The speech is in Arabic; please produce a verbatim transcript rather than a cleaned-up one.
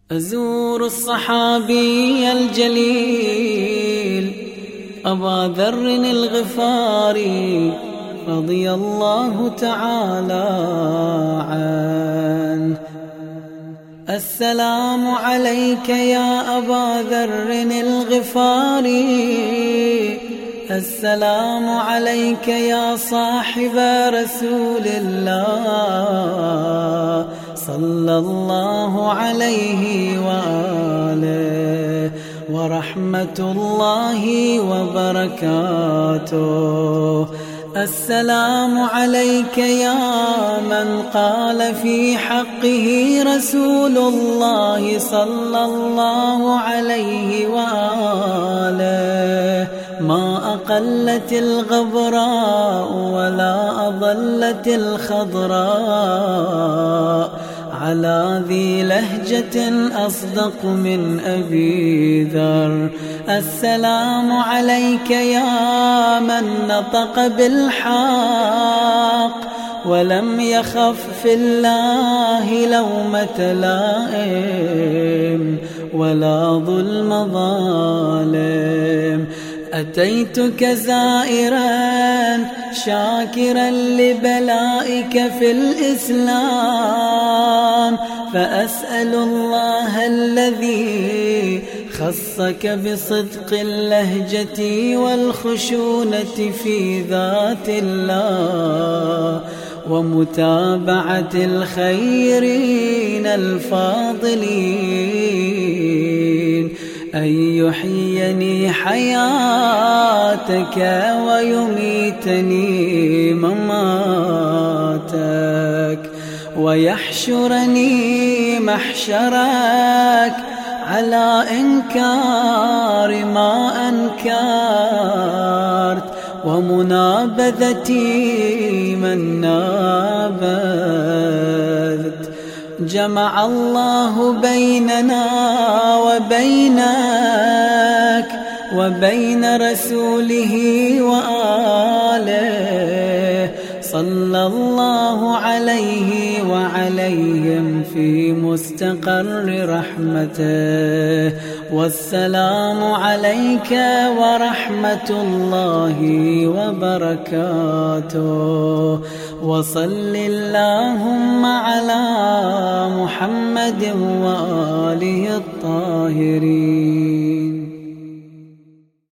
أزور الصحابي الجليل أبا ذر الغفاري رضي الله تعالى عنه. السلام عليك يا أبا ذر الغفاري، السلام عليك يا صاحب رسول الله صلى الله عليه وآله ورحمة الله وبركاته. السلام عليك يا من قال في حقه رسول الله صلى الله عليه وآله: ما أقلت الغبراء ولا أضلت الخضراء على ذي لهجة أصدق من أبي ذر. السلام عليك يا من نطق بالحق ولم يخف في الله لومة لائم ولا ظلم ظالم. أتيتك زائرا شاكرا لبلائك في الإسلام، فأسأل الله الذي خصك بصدق اللهجة والخشونة في ذات الله ومتابعة الخيرين الفاضلين أن يحييني حياتك ويميتني مماتك ويحشرني محشرك على إنكار ما أنكرت ومنابذتي من نابذت. جمع الله بيننا وبينك وبين رسوله وآله صلى الله عليه وعليهم في مستقر رحمته. والسلام عليك ورحمة الله وبركاته. وصل اللهم على محمد وآله الطاهرين.